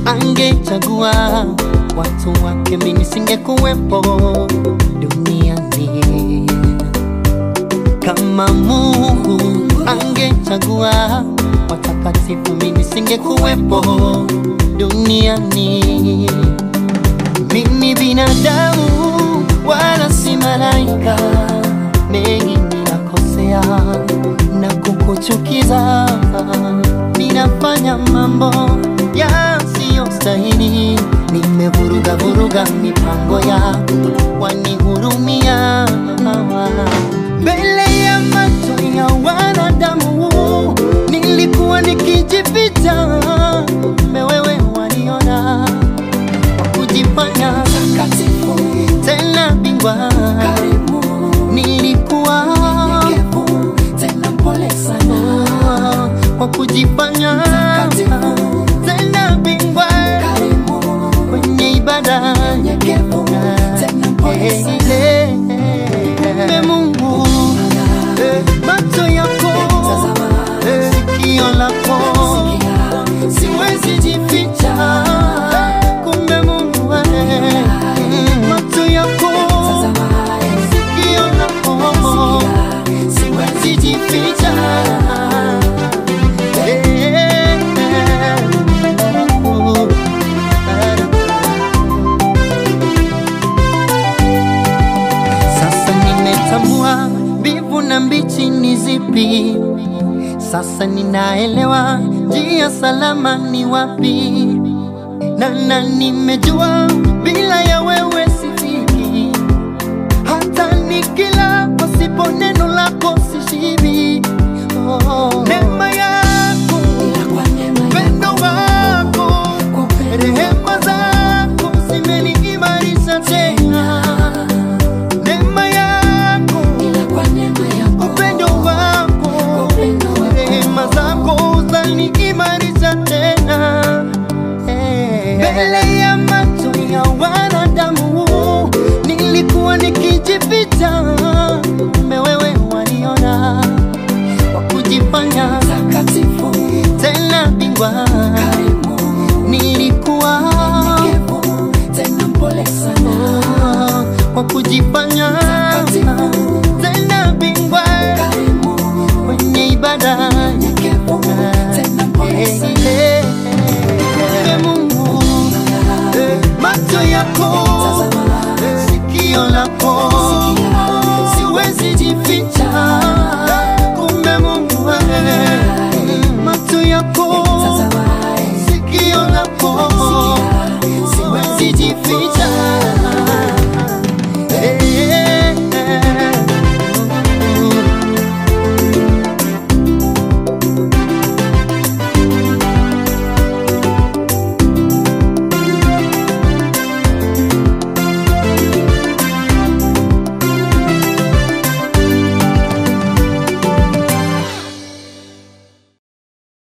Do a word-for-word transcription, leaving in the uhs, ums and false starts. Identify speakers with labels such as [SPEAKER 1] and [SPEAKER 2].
[SPEAKER 1] angechagua watu wake, mimi singekuwepo duniani. Kama Mungu angechagua watakatifu, mimi singekuwepo duniani. Mimi binadamu wala si malaika, mengi ninakosea na kukuchukiza. Ninafanya mambo yasiyostahili, nimevuruga vuruga mipango yako, wanihurumia. Mbele ya macho ya wanadamu nilikuwa nikijificha, wewe waniona kujifanya takatifu tena bingwa. Karibu nilikuwa nyenyekevu tena pole sana, kwa kujifanya takatifu tena bingwa. Karibu kwenye ibada nyenyekevu tena pole sana. Mungu macho yako sikio lako, siwezi jificha. Kumbe Mungu macho yako sikio lako, siwezi jificha. Sasa nimetambua mbivu na mbichi ni zipi. Sasa ninaelewa njia salama ni wapi. Na na nimejua bila ya wewe sifiki, hata nikila